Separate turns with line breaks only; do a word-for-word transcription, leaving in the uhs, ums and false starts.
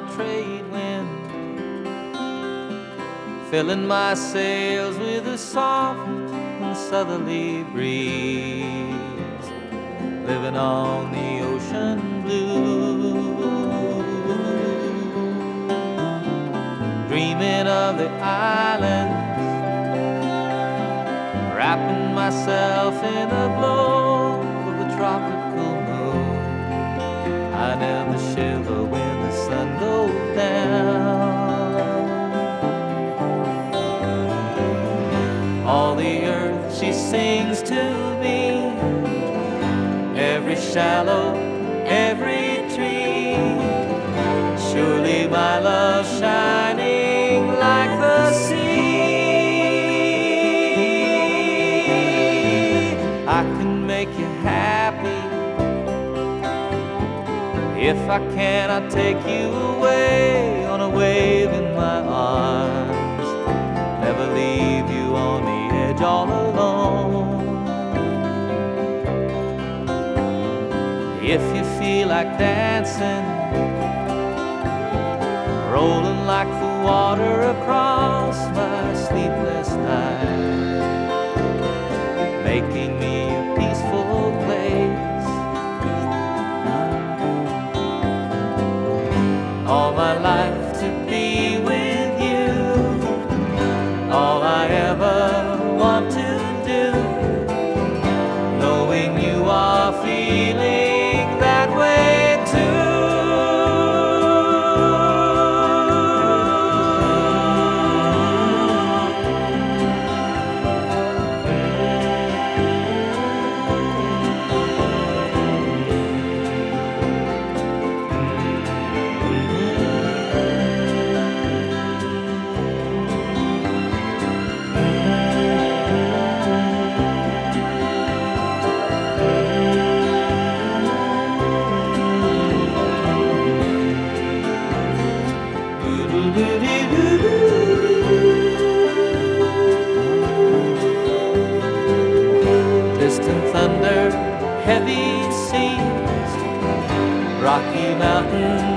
trade wind, filling my sails with a soft and southerly breeze, living on the ocean blue, dreaming of the islands, wrapping myself in the glow of a tropical moon. I never shiver when the sun goes down. All the earth she sings to me, every shallow, every tree. Surely my love shining like the sea. I can make you happy. If I can, I'll take you away on a wave in my arms. Never leave you on the edge all alone. If you feel like dancing, rolling like the water across my sleepless night, making me a peaceful place. All my life to be with you, all I ever want to do, knowing you are feeling that way too. Distant thunder, heavy seas, Rocky Mountain